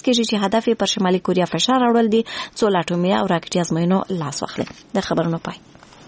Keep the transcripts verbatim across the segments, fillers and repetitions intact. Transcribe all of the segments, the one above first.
کېږي چې هدف یې پر شمالي کوریا فشار راوړل دي څو له اټومي او راکټي ازموینو لاس واخلي. د خبرونو پای.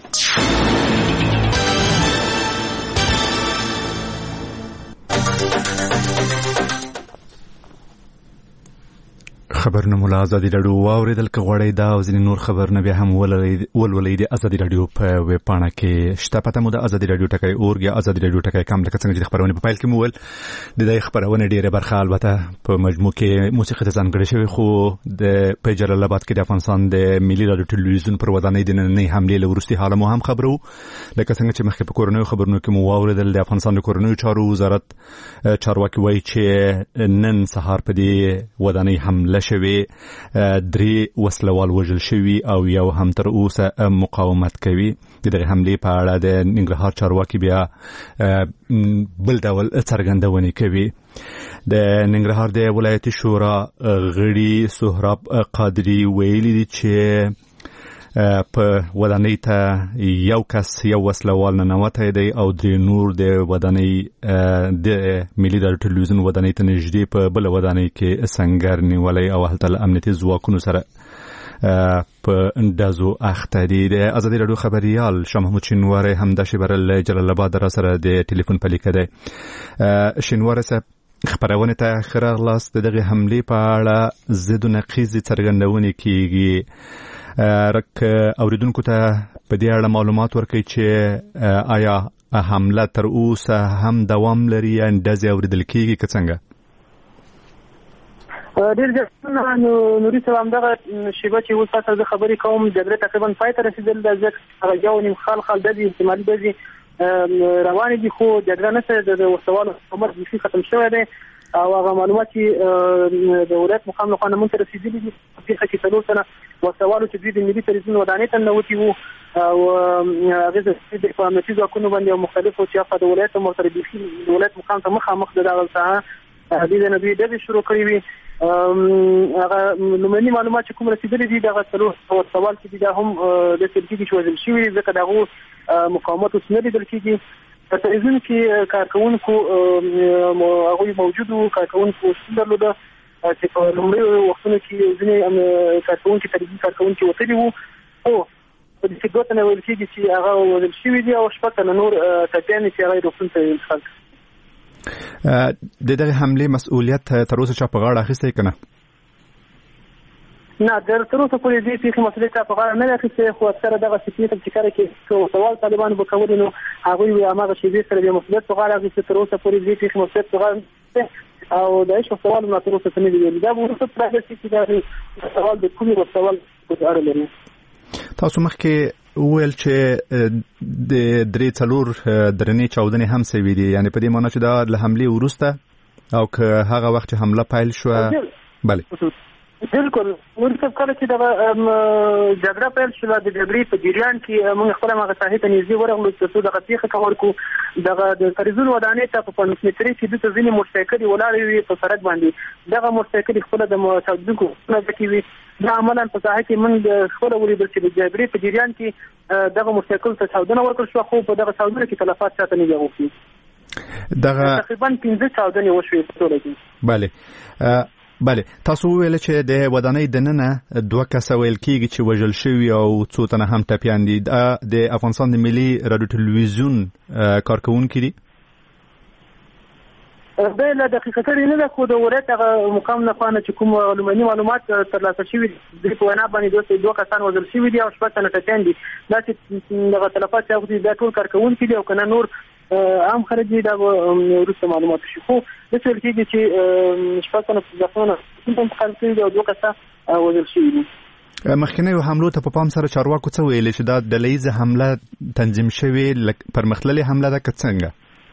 خبرونه مولا ازادي رادیو واوریدل که غواړئ دا او ځینې نور خبرونه بیا هم ولولئ د ازادي رادیو په ویب پاڼه کې شته. پته مو د ازادي رادیو ټکی اورګ یا ازادي رادیو ټکی کام لکه څنګه چې د خبرونې په پیل کې مو ویل د دې خبرونې ډېره برخه البته په مجموع کې موسیقي ته ځانګړې شوې، خو د په جلال آباد کې د افغانستان د ملي رادیو ټلویزیون پر ودانۍ د نننۍ حملې له وروستي حاله مو هم خبرو لکه څنګه چې مخکې په کورنیو خبرونو کې مو واوریدل د افغانستان د کورنیو چارو وزارت چارواکي وایي چې نن سهار په دې ودانۍ حمله شوې، درې وسلوال وژل شوي او یو هم تر اوسه مقاومت کوي. د دغه حملې په اړه د ننګرهار چارواکي بیا بل ډول څرګندونې کوي. د ننګرهار د ولایتي شورا غړي سهراب قادري ویلي دي چې په ودانۍ ته یو کس یو وسلوال ننوتی دی او درې نور د ودانۍ د ملي رادیو ټلویزیون ودانۍ ته نږدې په بله ودانۍ کې سنګر نیولی او هلته له امنیتي ځواکونو سره په ډزو اخته دي. د ازادي رادیو خبریال شاه محمود شینواری همدا شیبه له جلال آباد را سره د ټلیفون په لیکه دی. شینواری صاحب خبرونه ته ښه راغلاست. د دغې حملې په اړه ضد و نقیضې څرګندونې کیږي. رک اوریدونکو ته په دې اړه معلومات ورکړي چې آیا حمله تر اوسه هم دوام لري یا ډزې اوریدل کیږي که څنګه؟ ډېر ځله نو نوري صاحب همدغه شیبه چې اوس تاسو د خبرې کوم جګړه تقریبا پای ته رسېدل ده، ځکه یو نیم خال خال ډزې احتمالي ډزې روانې دي، خو جګړه نشته د وسوالو عمر بیخي ختم شوی دی او هغه معلومات چې د ولایت مقام لخوا موږ ته رسېدلي دي په کې څلور تنه وسوالو چې دوی د ملي ټلویزیون ودانۍ ته ننوتي وو او هغې د امنیتي ځواکونو باندې او مختلفو چې د ولایت ورسره بیخي د ولایت مقام ته مخامخ د دغه ساحه دې نه دوی ډزې شروع کړې وي. هغه لومړني معلومات چې کوم رسېدلي دي دغه څلور وسوال چې دي دا هم د سلکي چې وژل شوي دي، ځکه د هغو مقاومت اوس نه لیدل کېږي. په تلویزیون کې کارکوونکو هغوی موجود وو، کارکوونکو شتون درلوده چې په لومړیو وختونو کې ځینې کارکوونکي تلویزیون کارکوونکي وتلي وو، خو په دې کې دوه تنه ویل کېږي چې هغه وژل شوي دي او شپږ تنه نور ټپیان دي چې هغه یې روغتون ته انتقال کړي. د دغه حملې مسؤلیت تر اوسه چا په غاړه اخیستی که نه؟ نه، تر اوسه پورې دې پېښې مسؤلیت چا په غاړه نه دی اخیستی، خو اکثره دغه سیمې ته چې کله کې سوال طالبانو به کولې نو هغوی به هماغه شیبې سره د مسؤلیت په غاړه اخیستي. تر اوسه پورې دې پېښې مسؤلیت په غاړه نه او د هېڅ سوال نه تر اوسه څه نه دي ویلي. دا به وروسته پرېږدي چې دا سوال د کومې سوال په اړه لري. تاسو مخکې وویل چې د درې څلور درنې چاودنې هم سوي دي، یعنې په دې معنی چې دا له حملې وروسته او که هغه وخت چې حمله پیل شوه؟ بله بالکل. ورته کله چې دغه جګړه پیل شوه د جګړې په جریان کې موږ خپله هغه ساحې ته نږدې ورغلو تر څو دغه پېښه کور کړو. دغه د تلویزیون ودانۍ ته په پنځوس مترۍ کې دلته ځینې موټرسایکلې ولاړې وي په سړک باندې. دغه موټرسایکلې خپله د چاودونکو ډکې وي. دا عملاً په ساحه کې موږ خپله ولیدل چې د جګړې په جریان کې دغه موټرسایکل ته چاودنه ورکړل شوه، خو په دغه چاودنه کې تلفات چاته نه دي اغوښتي. دغه تقریبا پنځه چاودنې وشوې په ټوله کې. بله بله تاسو وویل چې د ودانۍ دننه دوه کسه ویل کېږي چې وژل شوي او څو تنه هم ټپیان دي. د افغانستان د ملي رادیو ټلویزیون کارکوونکي دي؟ دا له دقیقه کړي نه ده، خو د ولایت هغه مقام لخوا نه چې کوم لومړني معلومات ترلاسه شوي دي په وینا باندې دوه کسان وژل شوي دي او شپږ تنه ټپیان دي. دا چې دغه تلفات چې هغوی دا ټول کارکوونکي دي او که نه نور عام خلک دي دا به وروسته معلومات شي. خو داسې ویل کېږي چې شپږ تنه ځواکونه انتقال کړي دي او دوه کسه وژل شوي دي. مخکینیو حملو ته په پام سره چارواکو څه ویلي چې دا ډله ییزه حمله تنظیم شوې پرمختللې حمله ده که څنګه؟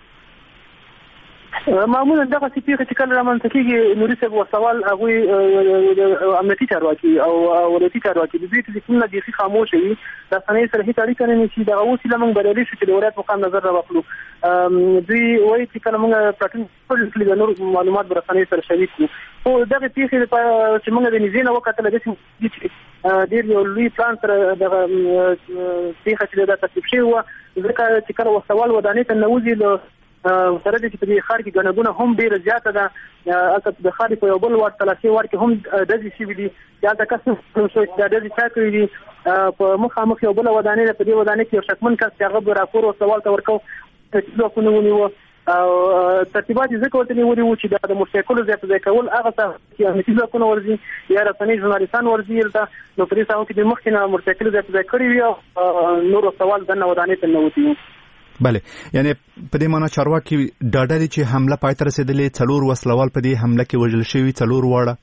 معمولا دغه پیښه چې کله رامنځته کېږي نوري صاحب وسوال هغوی امنیتي چارواکي او ولایتي چارواکي د دوی ټلیفونونه بیخي خاموشه وي، رسنۍ سره هېڅ اړیکه نه نیسي. دغه اوس هیله موږ بریالي شو چې د ولایت مقام نظر راواخلو. دوی وایي چې کله موږ پلاټین کړي د نور معلومات به رسنۍ سره شریک کړو. خو دغه پیښې چې موږ د نږدې نه وکتله داسې دي چې ډېر یو لوی پلان سره دغه پیښه چې دا ترتیب شوې وه، ځکه چې کله وسوال ودانۍ ته ننوځي له سره د دې خار کې غنګونه هم ډیر زیاته ده اته د خاري په یو بل وخت تلاسي ور کې هم د دې سی وی دي یا د کس شو د دې چا کوي دي په مخامخ یو بل ودانې په دې ودانې کې شکمن کس هغه راپور او سوال ته ورکو چې کوم ونیو او ترتیبات ذکر ورته نیولي و چې د موټرسایکل ځای په ځای کول هغه څه چې امنیتي ځواکونه ورځي یا رسنۍ ژورنالیستان ورځي دلته نو پرې ساو کې د مخکې نه موټرسایکل ځای په ځای کړی وي او نور سوال دنه ودانې ته نه وتی. بله یعنی په دې معنی چارواکي ډاډه دي چې حمله پای ته رسیدلې څلور وسلوال په دې حمله کې وژل شوي څلور واړه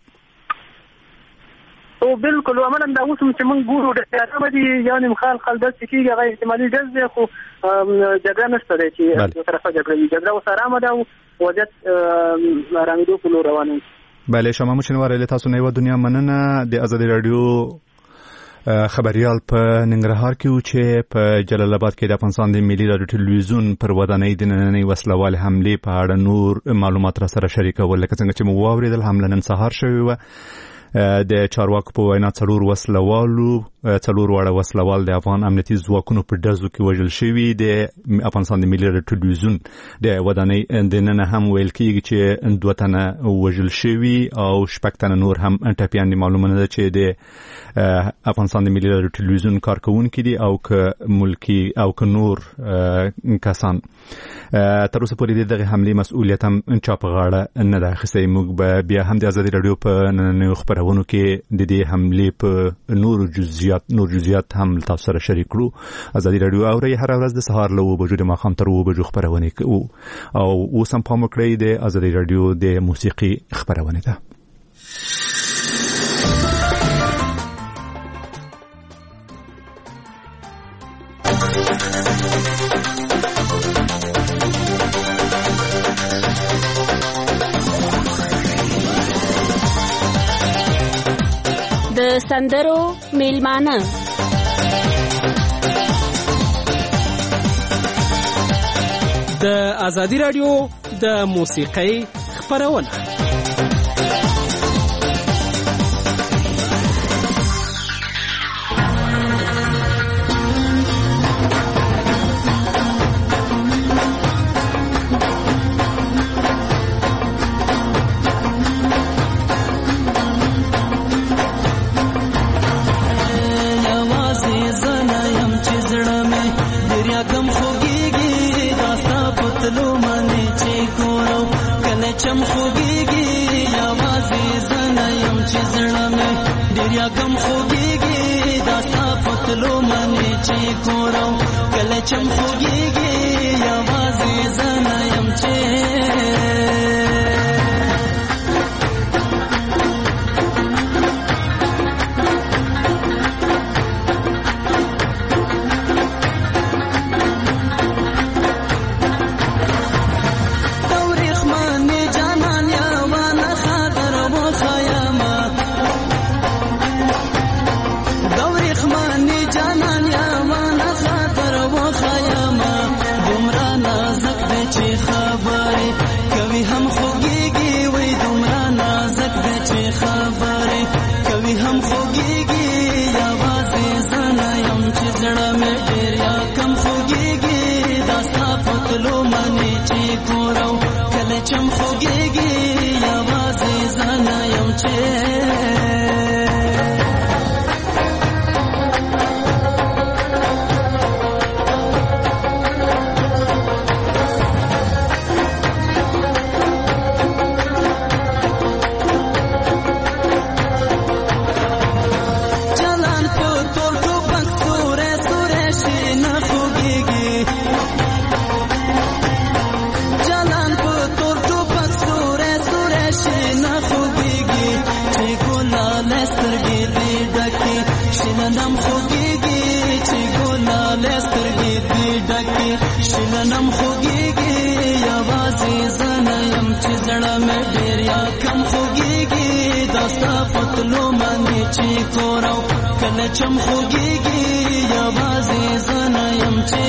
او بالکل عملاً دا اوس چې موږ ګورو د هغه دي یعنی مخال خالد چې کیږي غیر احتمالي جز خو جګړه نشته دی چې یو طرفه جګړه جګړه وساره مده او وضعیت رانګدو په لور روانه. بله شما مشنوار له تاسو نه و دنیا مننه د آزادي رادیو خبريال په ننګرهار کې و چې په جلال آباد کې د افغانستان د ملي رادیو ټلویزیون پر ودانۍ د نننۍ وسلوال حمله په اړه نور معلومات را سره شریکول لکه څنګه چې مو واوریدل حمله نن سهار شوې و د چارواکو په وینا څلور وسلوالو څلور واړه وسلوال د افغان امنیتي ځواکونو په ډزو کې وژل شوي د افغانستان د ملي رادیو ټلویزیون د ودانۍ د نن هم ویل کېږي چې دوه تنه وژل شوي او شپږ تنه نور هم ټپیان دي. معلومه ده چې د افغانستان د ملي رادیو ټلویزیون کارکونکي دي او که ملکی او که نور کسان تر اوسه پورې دغه حملې مسؤلیت هم چا په غاړه نه ده اخیستی. موږ به بیا هم د آزادي رادیو په نننیو خپرونو کې د دې حملې په نورو جزئیات نور جزئیات هم تاسو سره شریک کړو. آزادي رادیو اوري هر ورځ د سهار له اوه بجو د ماښام تر اوه بجو خپرونه کوي او اوس هم پام وکړئ د آزادي رادیو د موسیقي خپرونه ده. د سندرو میلمانه د آزادي رادیو د موسیقۍ خپرونه. چم خوږیږي یوازې زنه یم چې چم خوږیږي یوازې زنه یم چې شنم خوږیږي چې ګلاله سترګې دې ډکې شنم خوږیږي یوازې زنه یم چې زړه مې ډېر یا کم خوږیږي دا ستا پتلو باندې چې کورو کله چم خوږیږي یوازې زنه یم چې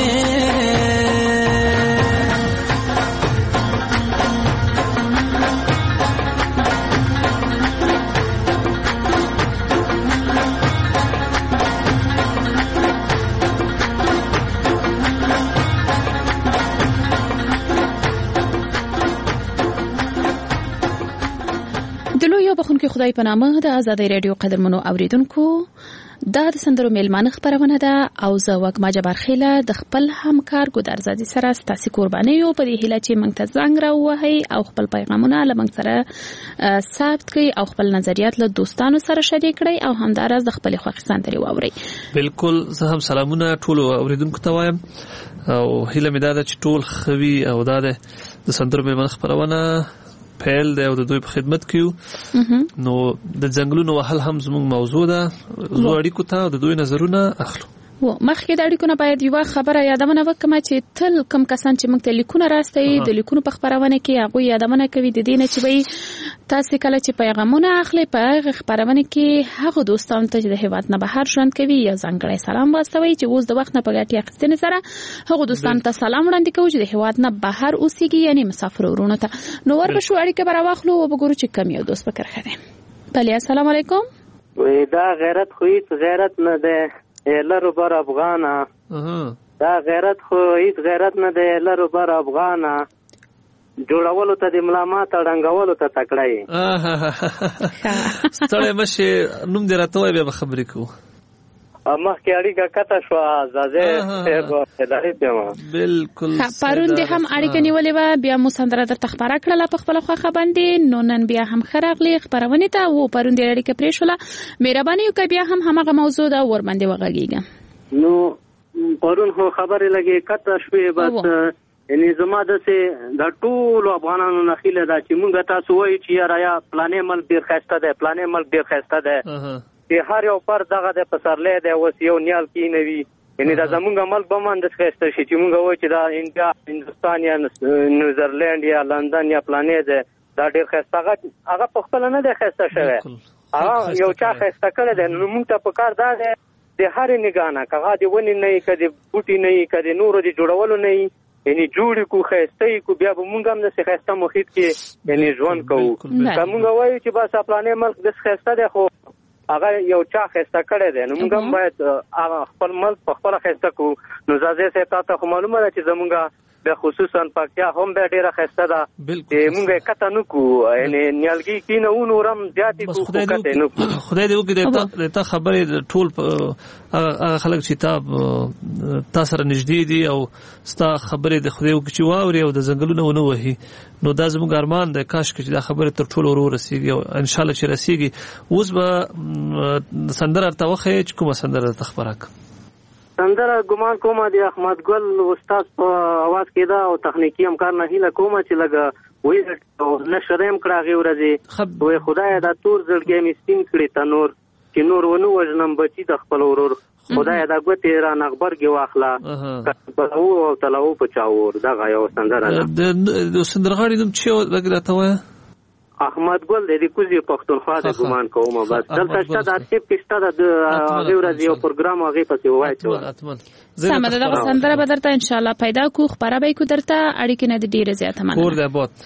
خدای په نامه د آزادۍ رادیو قدرمنو اوریدونکو دا د سندرو میلمانه خبرونه ده او زه وګما جبار خیله د خپل همکار ګودر زادي سره ستاسو قرباني یو په دې هیله چې موږ ته زنګ راوهي او خپل پیغامونه لمنګ سره ثبت کړئ او خپل نظریات له دوستانو سره شریک کړئ او همدارس د خپل خوښ سندري واورئ. بالکل زه هم سلامونه ټول اوریدونکو ته وایم او هیله مې ده چې ټول خوي او دا د سندرو میلمانه خبرونه پیل دی او د دوی په خدمت کیو. نو د ځنګلونو وهل هم زموږ موضوع ده. زه اړیکو ته د دوی نظرونه اخلو. و مخکې د اړیکو نه باید یو خبره یادونه وکړم چې تل کوم کسان چې موږ ته لیکونه راستي د لیکونو په خبرونه کې هغه یادونه کوي د دې نه چې وي تاسو کله چې پیغامونه اخلي په خبرونه کې هغه دوستان ته چې د هیواد نه بهر ژوند کوي یا ځانګړی سلام واستوي چې اوس د وخت نه په ګټه اخیستنې سره هغه دوستان ته سلام وړاندې کوي چې د هیواد نه بهر اوسېږي یعنی مسافر ورونه ته. نو ور به شو اړیکه برا واخلو او وګورو چې کوم یو دوست پکړ خره. بله السلام علیکم. وې دا غیرت خو هیڅ غیرت نه ده لرو بر افغانا. دا غیرت خو هیڅ غیرت نه دی لرو بر افغانا جوړولو ته د ملامات ډنګولو ته تکړه ستړی مشه نوم دې راته وای به خبرې کوو. مخکې اړیکه کته شو زازه ادارې ته بالکل پرون دې هم اړیکه نیولې و بیا مو سندره درته خبره کړله په خپل خوخه باندې نو نن بیا هم خراغلی خبرونه ته و پرون دې اړیکه پرې شوله مهرباني وکړئ بیا هم همغه موضوع دا ور باندې وغږیږه. نو پرون خو خبرې لګي کته شوې بس یعنی زما د سه د ټول افغانانو نخیله دا چې مونږ تاسو وایي چې رایا پلانې ملک ډیر خسته ده پلانې ملک ډیر خسته ده چې هر یو پر دغه د پسرلې د اوس یو نیال کې نوي یعنی دا زمونږ ملک به مان د خسته شي چې مونږ وایو چې دا انډیا هندستان یا نیوزرلند یا لندن یا پلانې ده دا ډیر خسته هغه په خپل نه ده خسته شوی هغه یو چا خسته کړی ده. نو مونږ ته په کار دا ده د هر نگانه کغه دی ونی نه کدي بوټي نه کدي نور دی جوړولو نه یعنی جوړ کو خسته کو بیا به مونږ هم نه خسته محیط کې یعنی ژوند کوو. کومه وایو چې بس پلانې ملک د خسته ده خو هغه یو چا خسته کړی دی نو موږ هم باید خپل ملک په خپله خسته کړو. نو زازې صاحب تا ته خو معلومه ده چې زمونږ به خصوصا پکتیا هم بیا ډېره خسته ده چې مونږ یې کته نه کړو یعنی نیالګي کینه و نور هم زیاتې کړو خو کته نه کړو. خدای دې وکړي د تا خبرې ټول هغه خلک چې تا تا سره نږدې دي او ستا خبرې د خدای وکړي چې واوري او د ځنګلونه ونه وهي. نو دا زموږ ارمان دی کاش چې دا خبره تر ټولو ورو رسیږي او ان شاء الله چې رسیږي. اوس به سندره ته وخی چې کومه سندره ته خبره کړم. سندره ګمان کوم دی احمد ګل استاد په आवाज کې دا او تخنیکی همکار نه هیله کوم چې لګه وې نشرم کړه ورځي وې خدای دا تور زړګي می سپین کړی تنور چې نور ونو وژنم بچی د خپل ورور خدای دا ګوتې را نغبرګي واخلا په او تلو په چاور دا غيو سندره د سندرغاړي نوم چې لګراته وای احمد ګل د کوزي پښتونخوا د ګمان کوم بس دلته شته د اټیپ کېسته د غوړځي او پروګرام هغه پسې وایي سم ده دا سندره به درته ان شاء الله پیدا کو خبره به کو درته اړیکې نه ډیره زیاته مننه. کور د بوت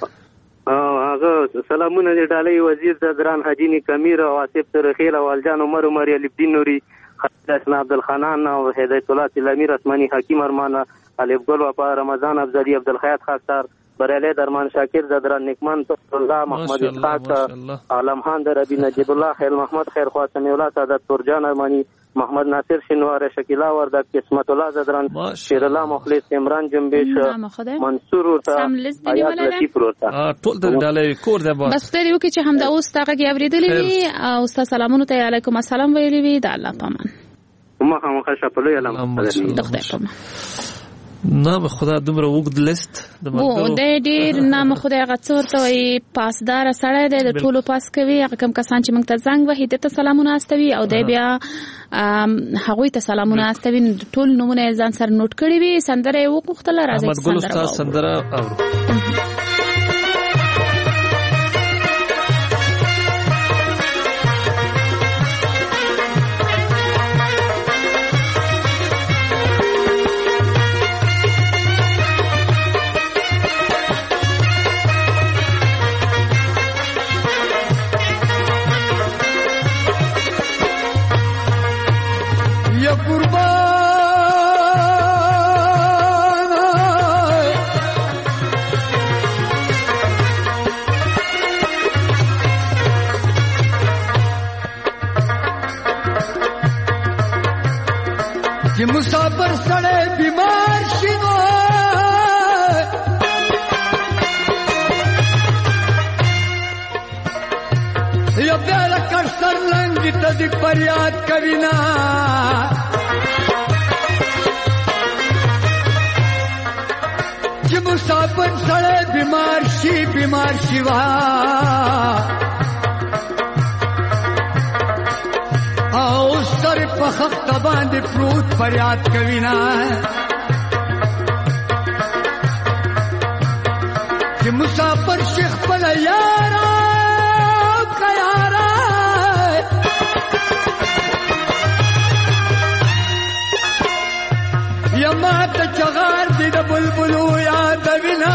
هغه سلامونه د ډالۍ وزیر د دران حجینی کمیر او آصف ترخیل او الجان عمر عمر علی الدین نوري حسن عبد الخنان او هدایت الله الامیر اسماني حکیم ارمان الف ګل او رمضان افضلی عبد الخیات خاصار بریالی درمان شاکر زدران نکمان الله محمد اسحاق عالم خان در ابي نجيب الله خیر محمد خیر خوا سمي الله سعادت ترجان ارمانی محمد ناصر شنوار شکیلا وردک قسمت الله زدران شیر الله مخلص عمران جنبش منصور ورته آیات لطیف ورته ټول د ډالۍ کور ده بس ته یو کې چې هم دا اوس تاګه کې اوریدلې او استاد سلامونه ته علیکم السلام ویلې وی د الله پامان ما هم خوشاله په لوی علم د خدای پامان. نام خدا دومره وګد لیست د مو د ډیر نام خدای غڅور ته وي پاسدار سره د ټولو پاس کوي هغه کم کسان چې موږ ته زنګ وهي ته سلامونه استوي او د بیا هغه ته سلامونه استوي ټول نمونه ځان سره نوٹ کړی وي سندره یو وختل راځي احمد ګل استاد سندره او چې مسافر سړی بیمار شي نو یا بیا لکړ سر لنګ ته دې فریاد کوي نه چې مسافر سړی بیمار شي بیمار شي وا او سر په خخت باندې پروت فریاد کوي نه چې مسافر شیخ خپل یارا کیارا یما ته چغار دې د بلبلو یاد وینا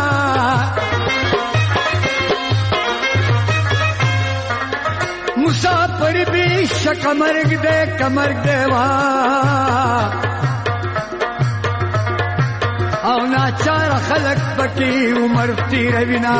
مسافر بھی شک مرگ دے کمرگ دے وا او ناچار خلق پکی عمر تیر وینا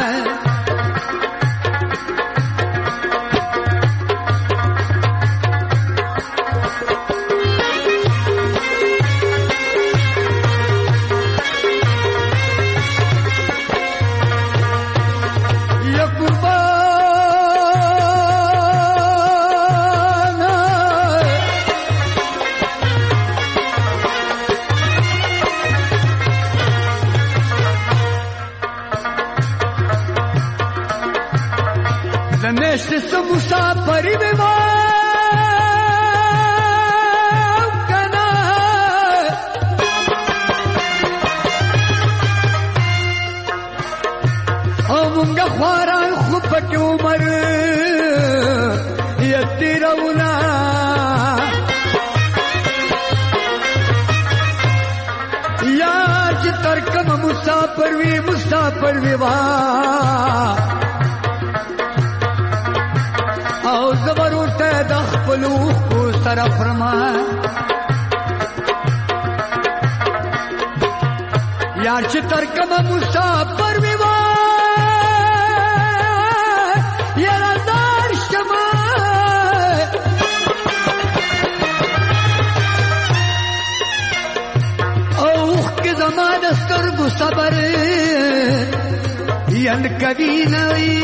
مسافری میں کنا او منگا خواران خوب پکی عمر یتی رونا یا چی ترکم مسافر وی مسافر وی وان او زبر ورته د خپل خو سره فرما یار چې تر کومه مسافر وي وا یار دار شمه او که زما د سترګو صبر ین کوي نه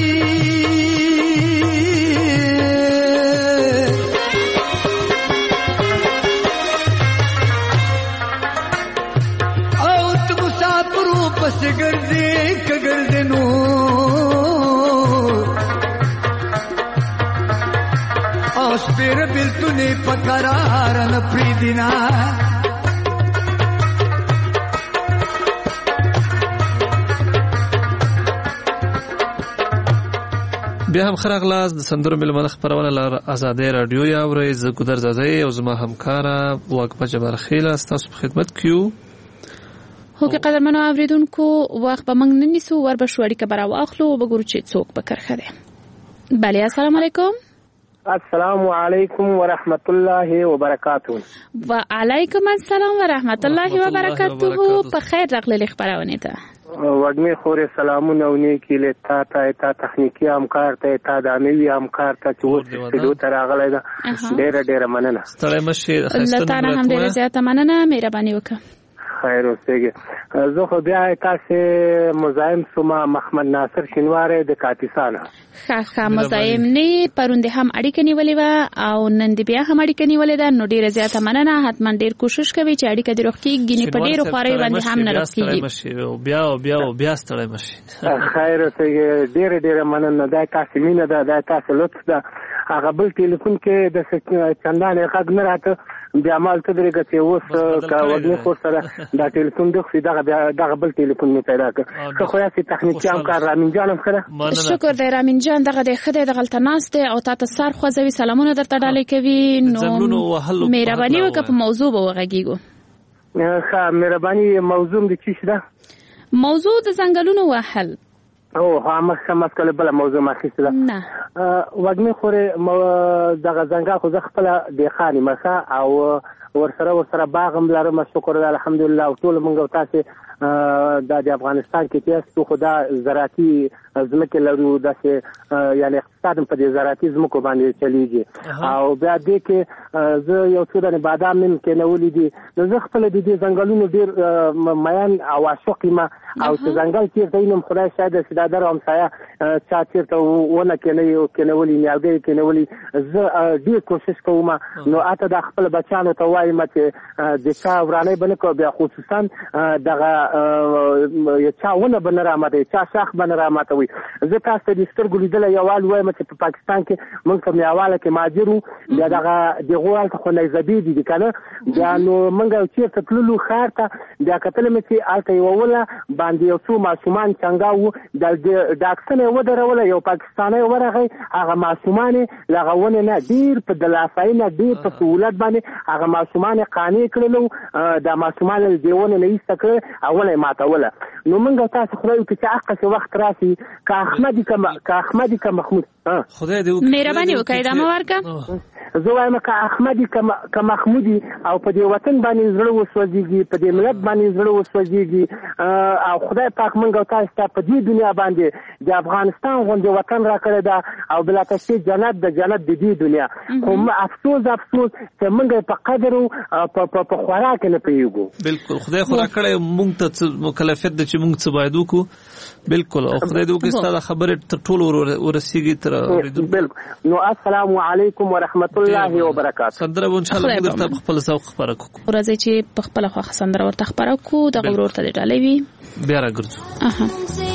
پس گردی که گردنو اوس پیر بلتونی پکرار نپریدینا بیا هم خراغلاس د سندرو ملمنه خبرونه لار آزادې رادیو یا ورې ز ګدر زادې او زما همکارا واقبه جبر خیله تاسو په خدمت کیو هو که قدرمنو اوریدونکو وخت به موږ نن نیسو ور به شوړی کبره واخلو وګورو چې څوک به کرخه ده. بله السلام علیکم. السلام علیکم ورحمت الله وبرکاته. وعلیکم السلام ورحمت الله وبرکاته. په خیر راغلی خبرونه ته. وګمه خوري سلامونه او نیکی له تا ته تا تخنیکی همکار ته تا د اموي همکار ته چې وڅ سټډیو ته راغلی دا ډېر ډېر مننه. ستړی مشه الله تعالی هم ډېر زیاته مننه مهرباني وکړه. خیر اوسېږي. زه خو بیا تاسو مزاحم سوم محمد ناصر شینواره د کاپیسان. ښه ښه مزاحم نه پروند هم اړیکه نیولې و او نن دی بیا هم اړیکه نیولې ده نو ډیره زیاته مننه حتما ډیر کوشش کوي چې اړیکه دې روخ کیږي نه په ډیرو خوري باندې هم نه راکېږي. بیا بیا بیا ستړی مشي. خیر اوسېږي ډیره ډیره مننه دا تاسو مینه ده دا تاسو لطف ده. هغه بل ټلیفون کې د چندان غږ نه راته بیا مال ته درګه چې اوس کا وګړي خو سره دا ټلیفون د خو دغه دغه بل ټلیفون می پیدا کړ خو خو یې تخنیکی همکار رامین جانم خره شکر دی رامین جان دغه د خدای د غلطه ناشته او تاسو سر خوځوي سلامونه درته ډالې کوي نو مهرباني وکړه په موضوع به وغږیږو. ښه مهرباني موضوع د چی شته؟ موضوع د ځنګلونو وهل. او هم سم کله بل موضوع ما خېسته نه وګمه خوره دغه څنګه خو ځ خپل د خاني مسا او ورسره ورسره باغ هم لرم شکر الحمدلله او ټول موږ تاسو د افغانستان کې تاسو خو دا زراعتي ځمکې لرو داسې یعنی اقتصاد په دې زراعتي ځمکو باندې چلیږي او بیا دې کې زه یو څو دانې بادام هم کېنولي دي نو زه خپله د دې ځنګلونو ډېر میان او عاشق یم او چې ځنګل چېرته وینم خدای شاید چې دا در همسایه چا چېرته ونه کېنولي نیالګۍ کېنولي زه ډېر کوشش کوم نو اته دا خپل بچیانو ته وایم چې د چا ورانۍ به نه کوو بیا خصوصا دغه چا ونه به نه راماتوي چا شاخ به نه راماتوي زه تاسو ته د سترګو لیدلی یو حال وایم چې په پاکستان کې موږ په میاواله کې مهاجر وو بیا دغه دغو هلته خو نیزبې دي دي که نه بیا نو موږ چېرته تللو ښار ته بیا کتلی مې چې هلته یوه ونه باندې یو څو ماشومان چنګا وو د ډاکسن یې ودروله یو پاکستانی ورغی هغه ماشومان یې له هغه ونې نه ډېر په دلاسایي نه ډېر په سهولت باندې هغه ماشومان یې قانع کړلو دا ماشومان یې د دې ونې نه ایسته کړی او ونه یې ماتوله نو موږ تاسو خدای وکړي چې هغه وخت راشي که احمدي که احمدي که محمود خدای دې وکړي مهرباني وکړئ ادامه ورکړه زه وایم که احمدي که محمودي او په دې وطن باندې زړه وسوځېږي په دې ملت باندې زړه وسوځېږي او خدای پاک موږ او تاسو ته په دې دنیا باندې د افغانستان غوندې وطن را کړی ده او بلاتشي جنت د جنت د دې دنیا خو افسوس افسوس چې موږ په قدر او په خوراک نه پوهېږو بالکل خدای خو را کړی موږ ته مکلفیت ده چې موږ څه باید وکړو بالکل او خدای دې وکړي ستا دا خبرې تر ټولو ورسېږي تر اورېدونکو بالکل نو السلام علیکم ورحمت الله وبرکاته سندره به انشاءالله موږ درته په خپل ذوق خپره کړو راځئ چې په خپله خوښه سندره ورته خپره کړو دغه ورور ته دې ډالۍ وي بیا راګرځو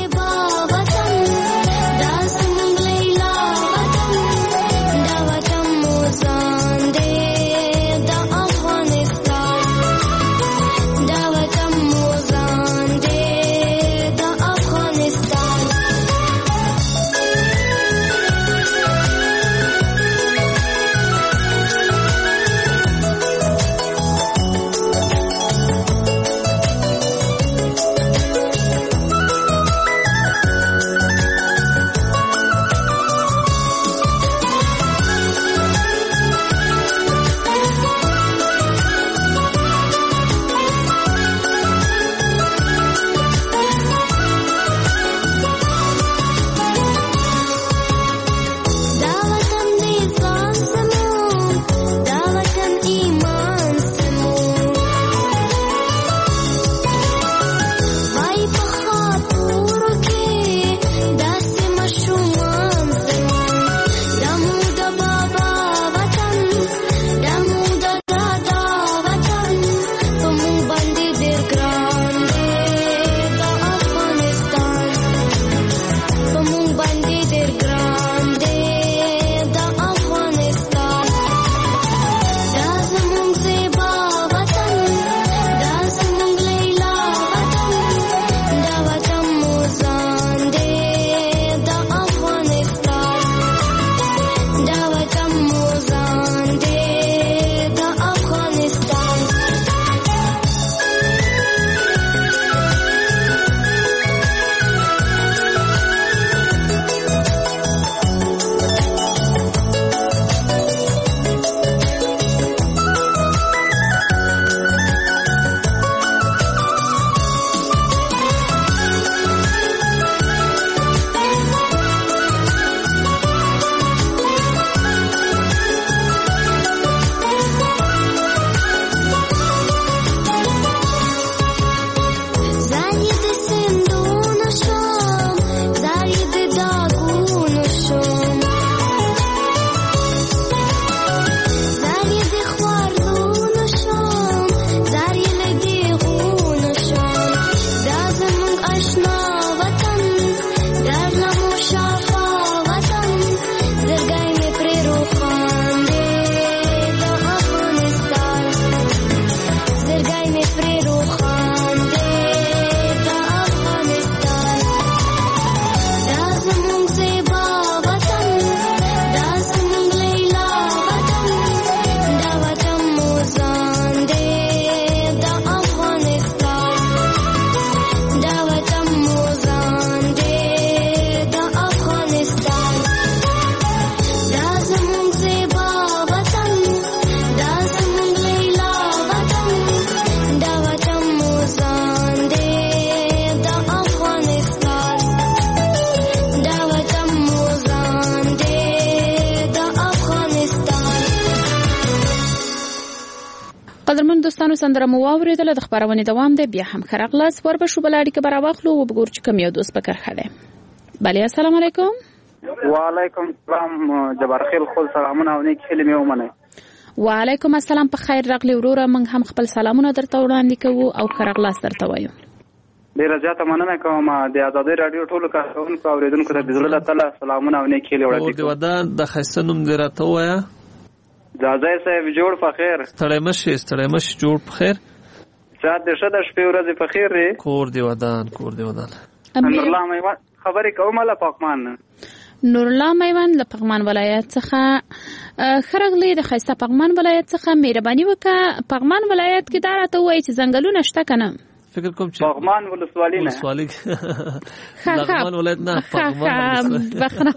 دوستانو سندره مو واوریدل د خبرونه دوام دی بیا هم خرغلاس ور به شو بلاړي کې براواخلو او وګور چې کوم یو دوست پکر خله بله السلام علیکم وعلیکم السلام جبار خیل خو سلامونه او نیک کلمې ومنه وعلیکم السلام په خیر راغلی وروره موږ هم خپل سلامونه درته وړاندې کوو او خرغلاس درته وایو ډیره زیاته مننه کوم د آزادۍ رادیو ټولو کارونکو او اوریدونکو ته د زړه تعالی سلامونه او نیک کلمې وړاندې کوم او د ودان د خستنوم درته وایا ځای صاحب جوړ په خیر ستړی مشه ستړی مشه جوړ په خیر چا د شته شپې ورځې په خیر ری کور دی ودان کور دی ودان نور الله مې خبرې کوم له پاکمان نور الله میوند له پغمان ولایت څخه خرغلی د خیسته پغمان ولایت څخه مهرباني وکړه پغمان ولایت کې دا راته وایي چې ځنګلونه شته کنه فکر کوم چې پغمان ولسوالۍ نه ولسوالۍ پغمان ولایت نه پغمان بخنه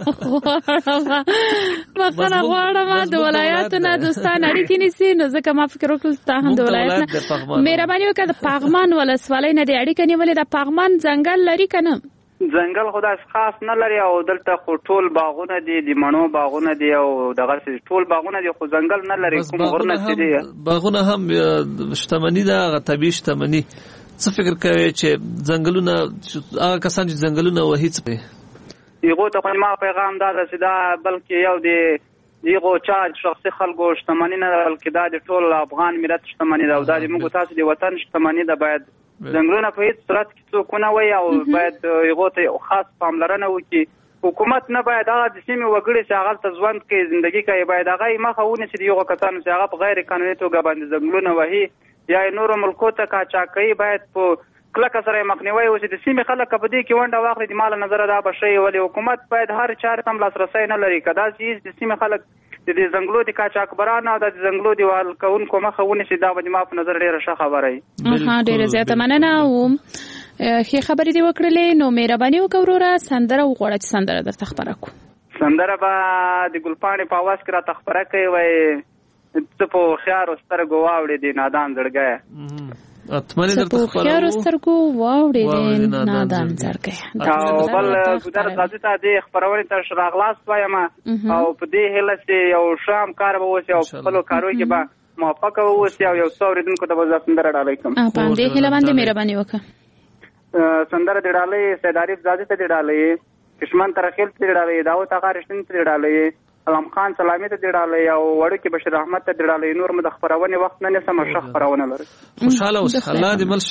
بخنه غواړم د ولایت نه دوستان اړیکې نیسي نو ځکه ما فکر وکړ ته هم د ولایت نه مهرباني وکړه د پغمان ولسوالۍ نه د اړیکې نیولې د پغمان ځنګل لري کنه ځنګل خدای خاص نه لري او دلته خو ټول باغونه دي د مڼو باغونه دي او دغه ټول باغونه دي خو ځنګل نه لري کوم غرونه دي باغونه هم شتمنی ده غ طبيعي شتمنی څه فکر کوي چې ځنګلونه هغه کسان چې ځنګلونه وهي څه یو ته ما پیغام دا چې دا بلکې یو دی یو چا شخصي خلکو شتمنی نه بلکې دا د ټول افغان ملت شتمنی ده او دا موږ تاسو د وطن شتمنی ده باید ځنګلونه په هیڅ صورت کې څوک نه وي او باید یو ته خاص پاملرنه وکړي حکومت نه باید هغه د سیمې وګړي چې هغه ته ژوند کې ژوندۍ کوي باید هغه مخه ونیسي یو کسان چې هغه په غیر قانوني توګه باندې ځنګلونه وهي یا نور ملکو ته قاچاقي باید په کلکه سره مخنیوي وشي د سیمې خلک په دې کې ونډه واخلي د مال نظر دا بشي ولې حکومت باید هر چاره تم لاسرسي نه لري کدا چې د سیمې خلک د ځنګلو د قاچاقبرانو او د ځنګلو د والکونکو مخه ونیسي دا به ما په نظر ډیره ښه خبره وي ها ډیره زیاته مننه او خې خبرې دی وکړلې نو مهرباني وکړوره سندره وغوړه چې سندره درته خبره کو سندره به د ګلپاڼې په आवाज کې را تخبره کوي وای ته په خيار سترګو واوړې دي نادان زړګي اتمنه درته خبره خيار سترګو واوړې دي نادان زړګي او بل ګذر غازی ته د خبرونه تر شراغلاس وایم او په دې هله چې یو شام کار به وسی او خپل کارو کې به موافقه وسی او یو څو ردونکو ته به سندره ډالې کوم په دې هله باندې مهرباني وکړه سندره د ډالې سید عارف زادی ته ډالې کشمن ترخیل ته ډالې داوود اغارشتن ته ډالې علام خان سلامي ته ډالې او وړکي بشیر احمد ته ډالې نور مد خبرونه وخت نه سم شخ خبرونه لري خوشاله اوس الله دې ملش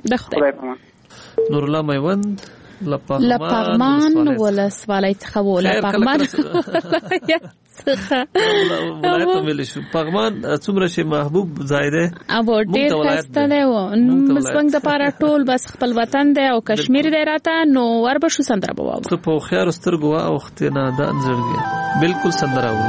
نور الله میوند لپغمان ولسوالۍ څخه ولا پغمان ولایت ملي شو پغمان څومره شي محبوب ځای دی او ډېر خسته دی و مسبنګ د پاره ټول بس خپل وطن دی او کشمیر دی راته نو ور به شو سندره بواو ته په خيار سترګو او وخت نه د انځړګي بالکل سندره و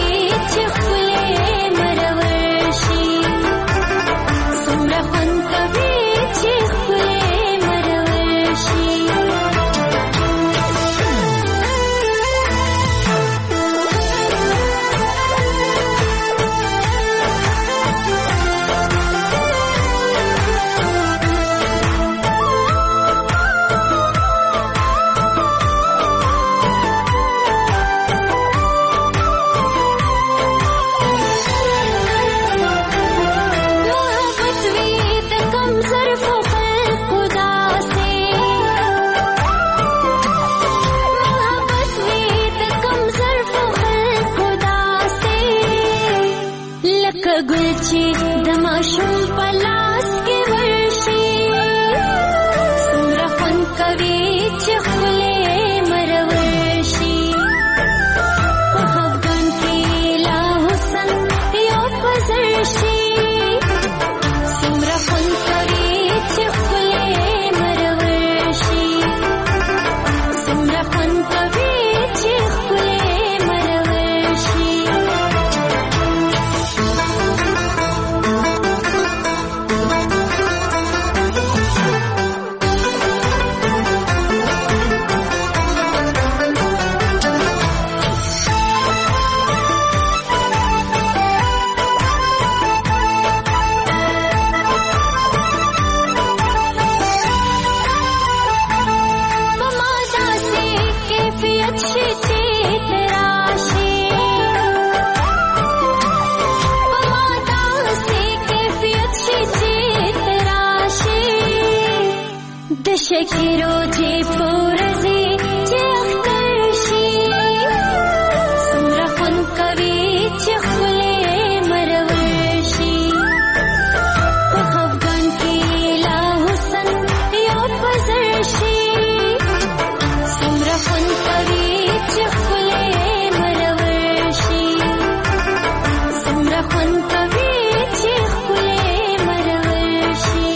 Come ګل چې د ماشوم په لاس کې ورشي څومره خوند کوي چې خولې مرور شي په افغان کې لا حسن یو پزر شي څومره خوند کوي چې خولې مرور شي څومره خوند کوي چې خولې مرور شي شکیرو چې پورزي چې اختر شي څومره خوند کوي چې خولې مرور شي په افغان کې لا حسن یو پزر شي څومره خوند کوي چې خولې مرور شي څومره خوند کوي چې خولې مرور شي.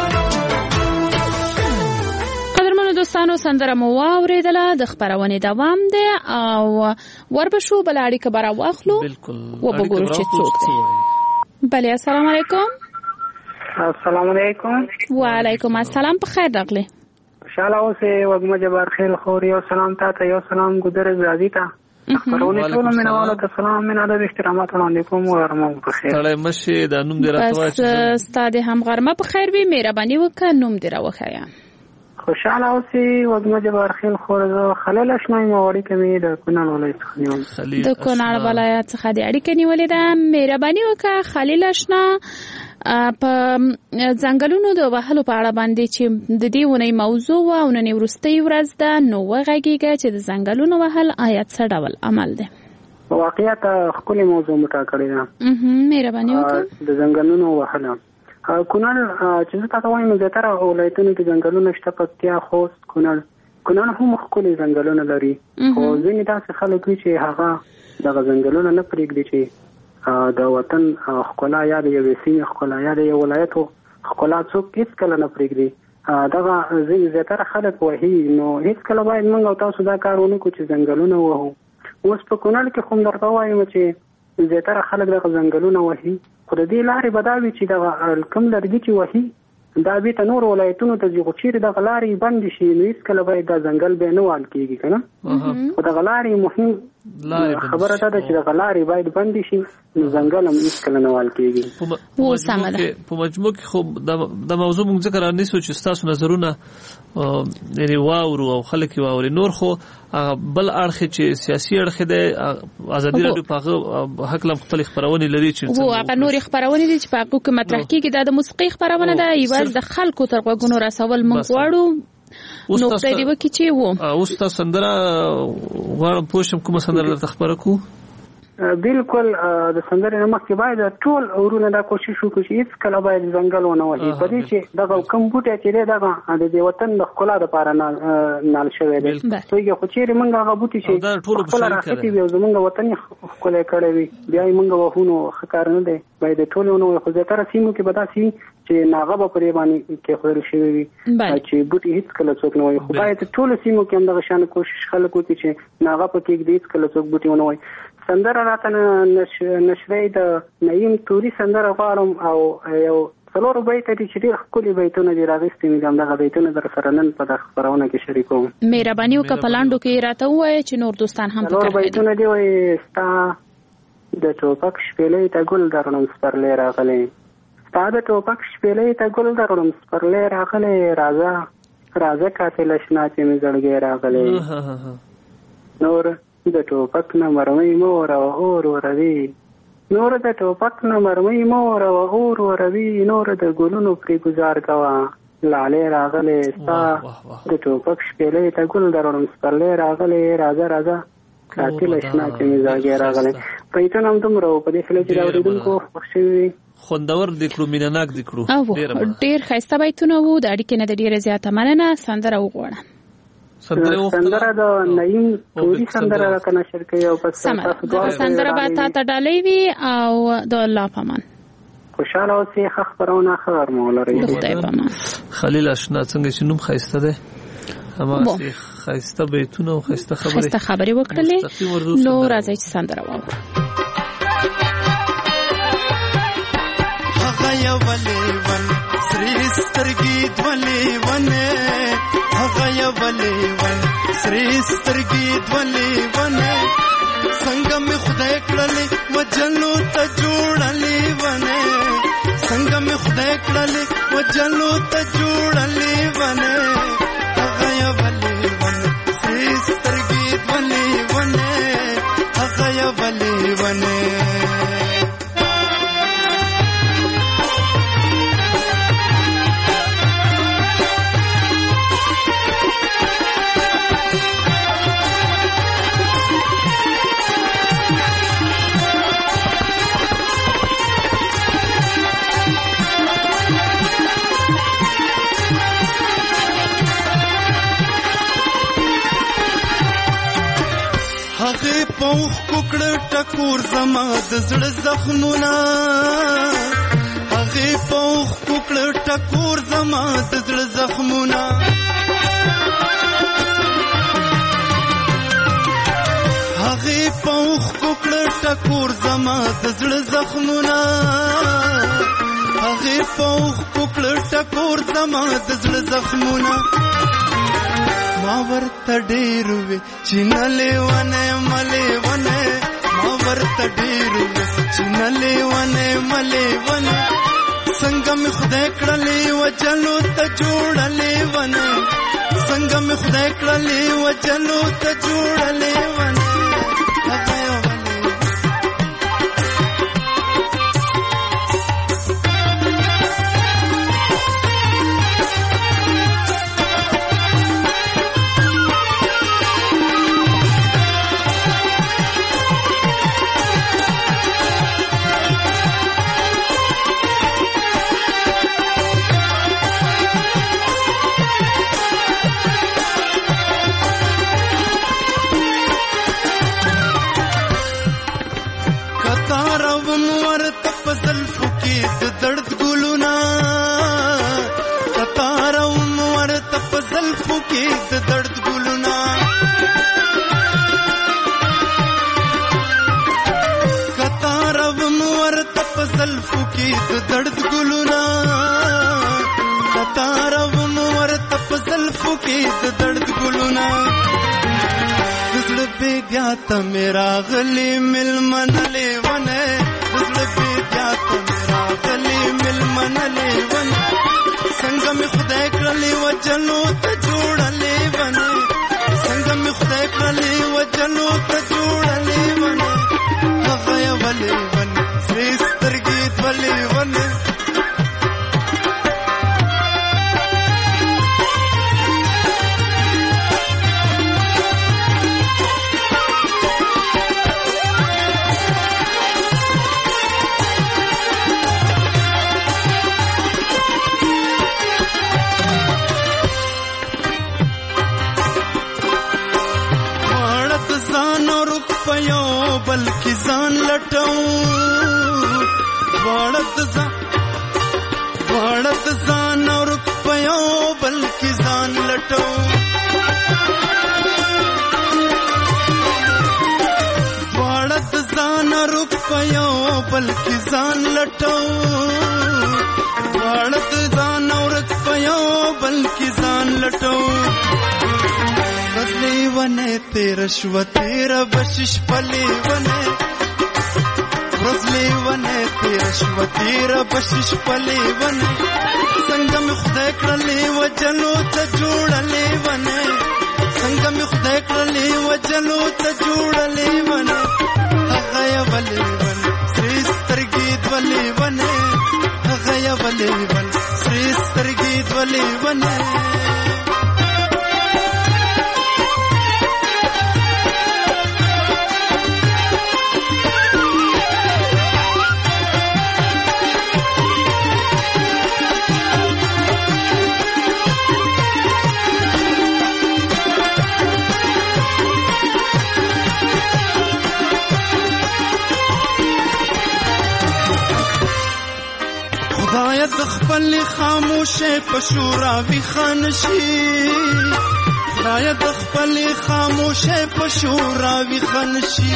دوستانو سندره مو واوریدله د خبرونې دوام دی او وربشو بل اړیکه به راواخلو و بګورو چې څوک دی. بله السلام علیکم. السلام علیکم. وعلیکم السلام. په خیر راغلی. خوشحاله اوسې وږمه جبار خیل خور یو سلام تا ته یو سلام ګودر زادی ته خبرونه ټول مینوالو ته سلام مینه د احترامات وړاندې کوم ورمو په خیر. تړای مشه د نوم دی راځوي. بس ستاد هم غرمه په خیر وي مهرباني وکړه نوم دی راوخایا. خوشحاله اوسې وږمه جبار خیل خور زه خلیل اشنای موړی کوي د کونړ ولایت څخه نیول. د کونړ ولایت څخه د اړیکې نیولې ده مهرباني وکړه خلیل اشنا په ځنګلونو د وهلو په اړه باندې چې د دې ونې موضوع و او نن وروستۍ ورځ ده نو وغږیږه چې د ځنګلونو وهل آیا څه ډول عمل دی؟ واقعیت خپل موضوع مټاکړې ده. مهرباني وکړه. د ځنګلونو وهل کونړ چې تاسو وایم زیاتره ولایتونو کې ځنګلونه شته پکتیا خوست کونړ کونړ هم ښکلي ځنګلونه لري خو ځینې داسې خلک وي چې هغه دغه ځنګلونه نه پرېږدي چې د وطن ښکلا یا د یوې سیمې ښکلا یا د یو ولایتو ښکلا څوک هېڅکله نه پرېږدي دغه زیاتره خلک وهي نو هېڅکله باید موږ او تاسو دا کار ونه کړو چې ځنګلونه وهو. اوس په کونړ کې خو درته وایم چې زیاتره خلک دغه ځنګلونه وهي خو د دې لارې به دا وي چې دغه کم لرګي چې وهي دا بیرته نور ولایتونو ته ځي خو چیرې دغه لارې بندې شي نو هېڅکله باید دا ځنګل بیا نه وال کېږي که نه خو دغه لارې مهم خبره دا ده چې دغه لارې باید بندې شي نو ځنګل هم هېڅکله نه وال کېږي. په مجموع کې خو د موضوع موږ ذکر رانیسو چې ستاسو نظرونه یعنې واورو او خلک یې واوري نور خو بل اړخ چې سیاسي اړخ دی ازادي راډیو په هغه هکله خپلې خپرونې لري چې هو هغه نورې خپرونې دي چې په هغو کې مطرح کېږي دا د موسیقۍ خپرونه ده یوازې د خلکو تر غوږونو رسول موږ غواړو نقطه دې وکړي چې و اوس تاسو سندره غواړم پوه شم کومه سندره درته خپره کړو. بالکل د سندرې نه مخکې باید ټول ورونه دا کوشش وکړو چې هېڅکله باید ځنګل ونه وهي په دې چې دغه کوم بوټی چې دی دغه د دې وطن د ښکلا دپاره نال شوی دی پوهېږې خو چېرې موږ هغه بوټي چې خپله راخېټې وي او زموږ وطن یې ښکلی کړی وي بیا یې موږ وهو نو ښه کار نه دی باید ټول ونه وهي خو زیاتره سیمو کې به داسې وي چې ناغه به پرې باندې کېښودل شوی وي چې بوټي هېڅکله څوک نه وهي خو باید ټولو سیمو کې هم دغه شان کوشش خلک وکړي چې ناغه په کېږدي هېڅکله څوک بوټي ونه وهي. سندره راته نشرۍ د نعیم توري سندره غواړم او یو څلورو بیته دي چې ډېر ښکلي بیتونه دي راغیستي مې دي همدغه بیتونه در سره نن په دغه خپرونه کې شریکوم. مهرباني وکړه په لنډو کې راته ووایه چې نور دوستان هم څلور بیتونه دي وایي ستا د ټوپک شپېلۍ ته ګل دروړم سپرلی راغلی ستا د ټوپک شپېلۍ ته ګل دروړم سپرلی راغلی راځه راځه قاتله شنه چې مې زړګی راغلی نور د ټوپک نه مرمۍ مور او اور وروي نور د ټوپک نه مرمۍ مور او اور وروي نور د ګلونو پرې ګزار کوه لالې راغلی ستا د ټوپک شپېلۍ ته ګل دروړم سپرلی راغلی راځه راځه قاتل اشنا چې مزاجي راغلی پېټن هم دومره په دې فلم کې دا ورېدونکو بخښوي خوندور د کړو مینناک د کړو ډېر ښایسته بیتونه وو د اړیکې نه د ډېره زیاته مننه سندره وغواړه سندره د نعیم پوری سندره کنه شرکې او پس سندره به تا ته ډالۍ وي او د الله پامان خوشاله اوسې خبرونه خبر مولري خدای پامان خلیل اشنا څنګه چې نوم ښایسته ده اما ښایسته بیتونه او ښایسته خبرې ښایسته خبرې وکړلې نو راځي چې سندره واورو هغه یو ولې ون سری سترګې دولې ونه هغه یو ولې ون سری سترګې دولې ونه څنګه مې خدای کړلې وجلو ته جوړلې ونه څنګه مې خدای کړلې وجلو ته جوړلې ونه هغه یو ولې ون سری سترګې دولې ونه هغه یو ولې ونه پوخ کوکړه ټکور زما د زړه زخمونه هغه پوخ کوکړه ټکور زما د زړه زخمونه هغه پوخ کوکړه ټکور زما د زړه زخمونه هغه پوخ کوکړه ټکور زما د زړه زخمونه ما ورته ډېر وې چې نه لیونه ملې ونه ما ورته ډېر وې چې نه لیونه ملې ونه څنګه مې خدای کړلې وجلو ته جوړلې ونه څنګه مې خدای کړلې وجلو ته جوړلې ونه मेरा गली मिल मनले वने दुल पे जात मेरा गली मिल मनले वने संग में खुदा करले वजनो त जोड़ले वने संग में खुदा करले वजनो त जोड़ले वने हया वले वने श्रेष्ठ गीत वले वने बल्कि जान लटाऊं वाड़त जान वाड़त जान और पयो बल्कि जान लटाऊं वाड़त जान और पयो बल्कि जान लटाऊं वाड़त जान और पयो बल्कि जान लटाऊं रसले वने तेरा श्व तेरा बशिश पले वने रसले वने तेरा श्व तेरा बशिश पले वने संगम खुदा करले वजनो त जोड़ले वने संगम खुदा करले वजनो त जोड़ले वने हया वले वने श्रेष्ठ गीत वले वने हया वले वने श्रेष्ठ गीत वले वने خدای د خپل خاموشه پشورا وی خانشي خدای د خپل خاموشه پشورا وی خانشي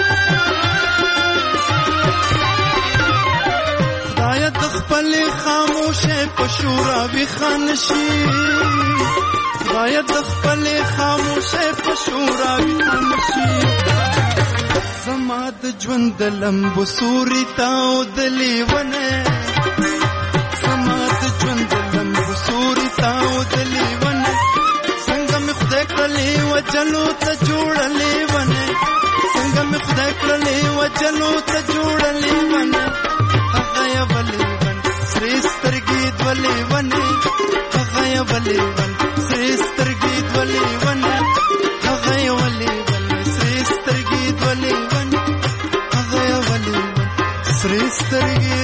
خدای د خپل خاموشه پشورا وی خانشي خدای د خپل خاموشه پشورا وی خانشي زما د ژوند لمبو سوري تاو دلی ونه زما د ژوند لمبو سوري تاو دلی ونه څنګه مې خدای کړلې وجلو ته جوړلې ونه څنګه مې خدای کړلې وجلو ته جوړلې ونه هغه یې ولې ون سرې سترګې دولې ونه هغه یې ولې ون سرې سترګې دولې ونه هغه یې ولې ون سرې سترګې دولې سرې سترګې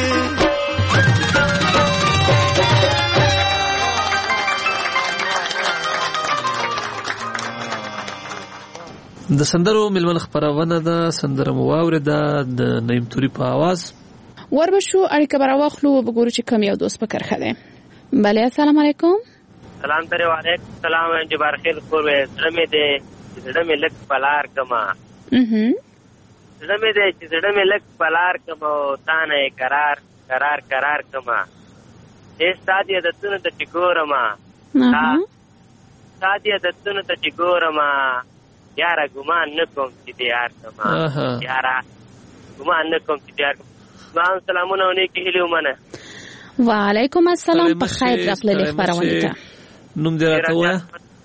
د سندرو ملمن خبرونه ده سندره مو واورېده د نعیم توري په आवाज وربشو اړیکه براواخلو وګورو چې کم یو دوست په کرخه ده. بله السلام علیکم. سلام تر علیکم سلام جبار خیر خور زړه مې دې زړه مې لک پلار کما اها زړه مې دې چې زړه مې لک پلار کما او تانه قرار قرار قرار کما دې ستادي د تونو د ټیګورما اها ستادي د تونو د ټیګورما یاره ګمان نکوم چې دې یار کما یاره ګمان نکوم چې یار سلام سلامونه ونیکي هلي ومنه. وعلیکم السلام په خیر راغلی خبرونه ته. نوم دې راته وایه.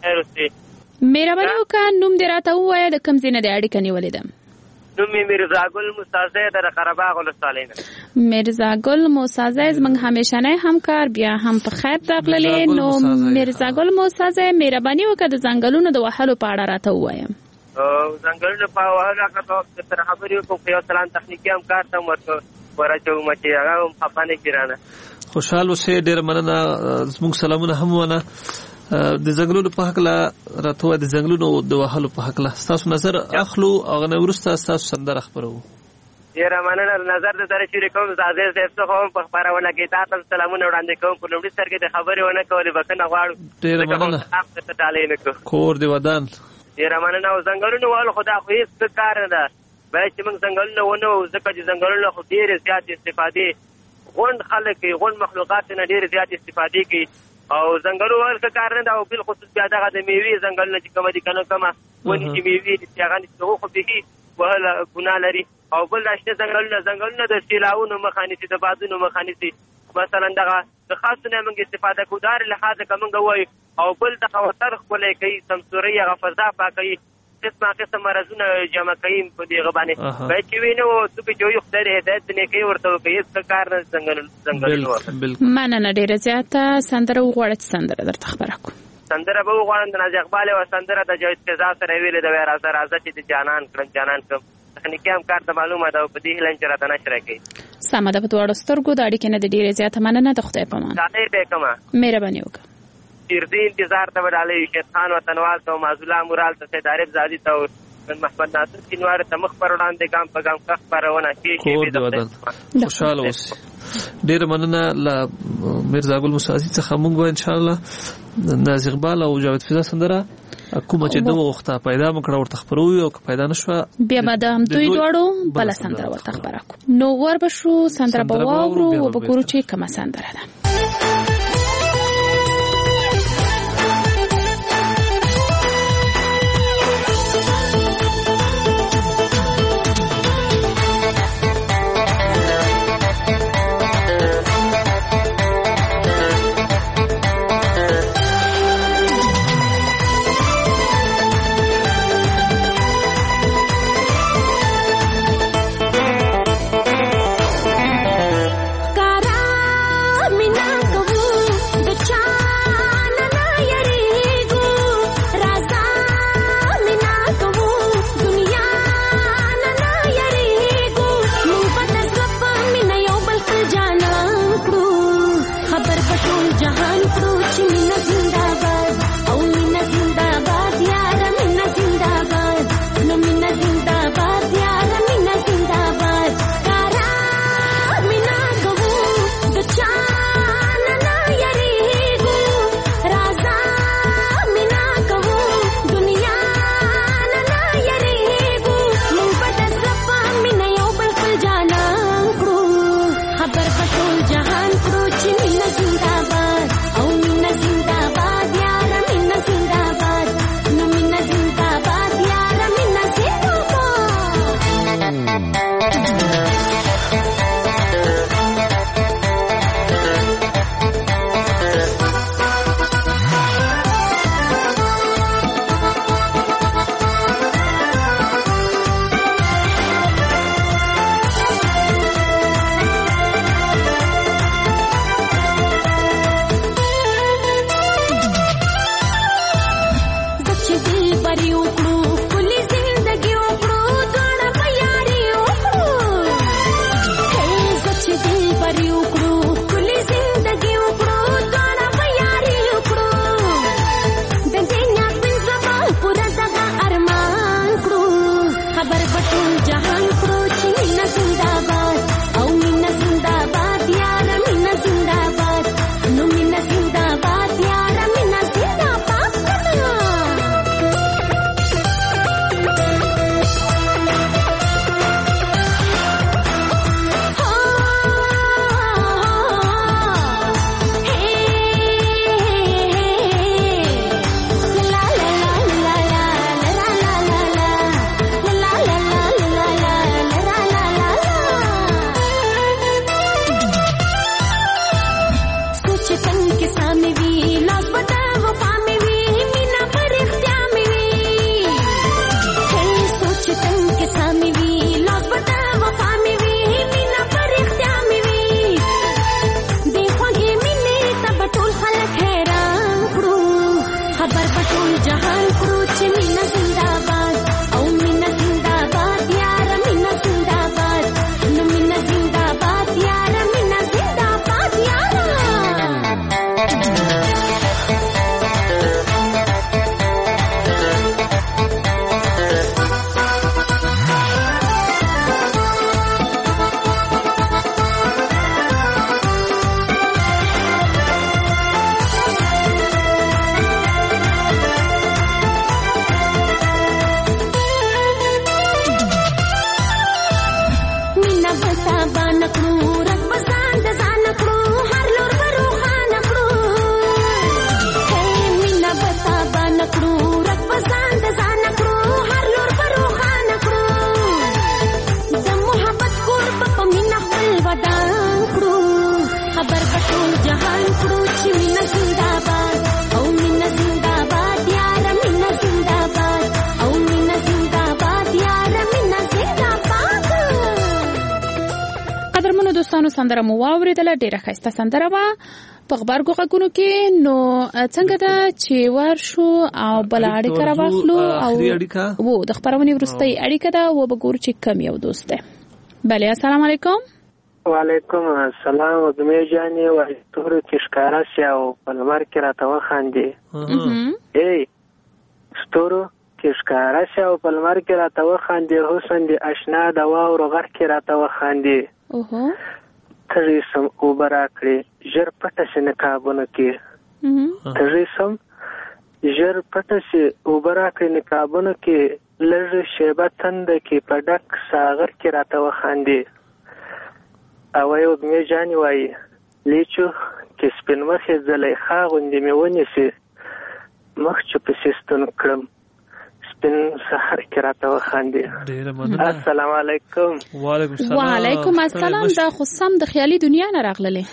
مهرباني وکړه نوم دې راته ووایه د کوم ځای نه دې اړیکه نیولې ده. نوم مې میرزا ګل موسازی د قرهباغ ولسوالۍ نه. میرزا ګل موسازی زموږ همیشنی همکار بیا هم په خیر راغلی. نو میرزا ګل موسازی مهرباني وکړه د ځنګلونو د وهلو په اړه راته ووایه. ځنګلونو په وهلو کې تر خبرې وکړو یو چلان تخنیکي همکار ته ورته ورچوم چې هغه هم خفه نه کړي رانه. خوشحال اوسئ ډېر مننه زموږ سلامونه هم ونه د ځنګلونو په هکله راته ووایه د ځنګلونو د وهلو په هکله ستاسو نظر اخلو هغه نه وروسته ستاسو سندره خپروو. ډېره مننه نظر د سره شریک کوم عزیز صاحب څخه هم په خپرونه کې تا ته سلامونه وړاندې کوم په لومړي سر کې د خبرې ونه کولې بښنه غواړو. ډېره مننه کور دې ودان. ډېره مننه او ځنګلونو وهلو خو دا خو هېڅ څه کار نه ده باید چې موږ ځنګلونه ونه وهو ځکه چې ځنګلونه خو ډېرې زیاتې استفادې غونډ خلک کوي غونډ مخلوقات نه ډېرې زیاتې استفادې کوي او ځنګلو وهل ښه کار نه ده او بالخصوص بیا دغه د میوې ځنګلونه چې کومه دي که نه کومه ونې چې میوې دي چې هغه هغو خو بیخي وهل ګناه لري او بل دا شته ځنګلونه ځنګلونه د سیلاوونو مخه نیسي د بادونو مخه نیسي مثلا دغه د خاصو نه موږ استفاده کوو دا لحاظه که موږ ووایو او بل دغه وطن ښکلی کوي سمسورۍ هغه فضا پاکوي قسمه قسم مرضونه جمع کوي په دې هغه باندې باید چې وي نه و څوک چې وایي خدای دې هدایت د نیکۍ ورته وکړي هېڅ ښه کار نه ځنګلونه مننه ډېره زیاته سندره وغواړه چې سندره درته خبره کړو. سندره به وغواړم د نازي اقبال یوه سندره د جاوید فضا سره یې ویلې ده وایي راځه راځه چې د جانان کړم جانان کړم تخنیکي همکار ته معلومه ده او په دې هیله چې راته نشره کوي. سمه ده په دواړو سترګو د اړیکې نه د ډېرې زیاته مننه د خدای په امان. ډالۍ به یې کومه مهرباني وکړه. تیردی انتظار ته به ډالۍ شیخ خان وطنوال ته معزوله مورال ته سید عارف زادي ته محمد ناصر کینوار ته مخ پر وړاندې ګام په ګام ښه خپرونه کېږي. خوشحاله اوسئ. ډېره مننه له میرزا ګل موسازي څخه موږ به انشاءالله نازي اقبال او جاوید فضا سندره کومه چې ده وغوښته پیدا مو کړه ورته خپروو او که پیدا نه شوه بیا به د همدوی دواړو بله سندره ورته خپره کړو. نو وربشو سندره به واورو وبګورو چې کومه سندره ده. Child زنده‌باد او مینا زنده‌باد یار مینا زنده‌باد او مینا زنده‌باد یار مینا زنده‌باد. قدرمنو دوستانو سندره مو واوریدله، ډیره ښایسته سندره وه په غبرګو غږونو کې. نو څنګه ده چې ورشو او بل اړیکه راواخلو او وو د خبرونې وروستۍ اړیکه ده و به ګورو چې کم یو دوست دی. بله السلام علیکم. وعلیکم السلام. وګمې جانې وایي تورو کې ښکاره شي او په لمر کې راته وخاندې. ای ستورو کې ښکاره شي او په لمر کې راته وخاندې، حسن دې اشنا د واورو غر کې راته وخاندې. تږی سم اوبه راکړې ژر پټه شي نقابونو کې. تږی سم ژر پټه شي اوبه راکړې نقابونو کې، لږ شیبه تنده کې په ډک ساغر کې راته وخاندې. او یو وګمې جانې وایي لیچو کې سپین مخې زلیخا غوندې مې ونیسي، مخ چې پسې ستون کړم سپین سحر کې راته وخاندې. السلام علیکم. وعلیکم السلام. وعلیکم السلام. دا خو سم د خیالي دنیا نه راغللې.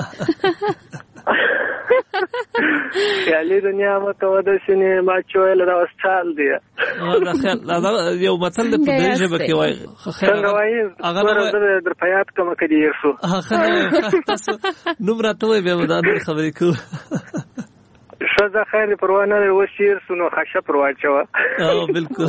خیالي دنیا مکوه داسې نه ما چې ویل دا اوس چال دی. یو متل دی په دې ژبه کې وایي څنګه وایي ګوره زه در په یاد کومه که دې هېر شو. تاسو نوم راته وایي بیا به دا نورې خبرې کوو. ښځه خیر دې پروا نه دی، اوس شعر سو نو خشه پر واچوه. بلکل.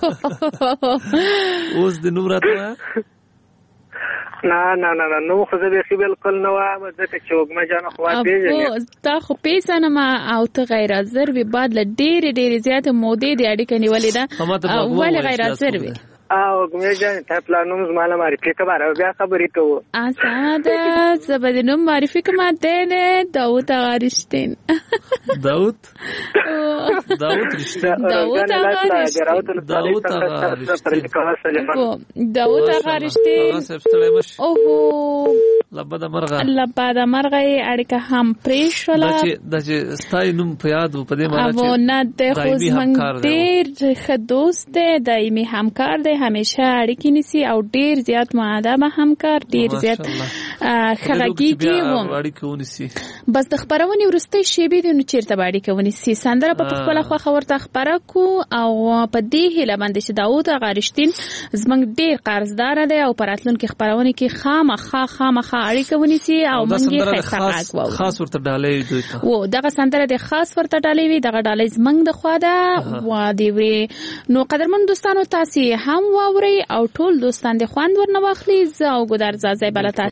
اوس دې نوم راته وایه. نه نه نه نو خو زه بیخي بالکل نه وایم، ځکه چې وږمه جانه خو پېژنې. تا خو پېژنم او ته غیر حاضر وې. بعد له ډېرې ډېرې زیاتې مودې دې اړیکه نیولې ده، ولې غیر حاضر وې؟ او وږمې جانې تا پلا نوم زما له معرفي که باره بیا خبرې کوو. اسانه ده، زه به دې نوم معرفي کړم. دی دی داود اغا رښتین. داود داود رښتین داود اغا رښتین داود اغا رښتین داود اغا رښتین. اوهو لبده مرغه لبده مرغه یې اړیکه هم پرې شوله. دا چې ستا یې نوم په یاد و په دې معنی چې نه دی خو زموږ ډېر ښه دوست دی، دایمي همکار دی، همیشه اړیکې نیسي او ډېر زیات مؤدبه همکار، ډېر زیات ښه غږیږي. بس د خپرونې وروستۍ شېبې دي نو چېرته به اړیکه ونیسي. سندره به په خپله خوښه ورته خپره کړو او په دې هیله باندې چې داود اغا رښتین زموږ ډېر قرضداره دی او په راتلونکي خپرونې کې خامخا خامخا اړیکه ونیسي او موږ یې ښایسته غږ واورو. خاص ورته ډالۍ دوی ته و دغه سندره د خاص ورته ډالۍ وي، دغه ډالۍ زموږ د خوا ده وادي وي. نو قدرمن دوستانو تاسې هم واورئ او ټول دوستان د خوند ورنه واخلي. زه او ګودر زازۍ بله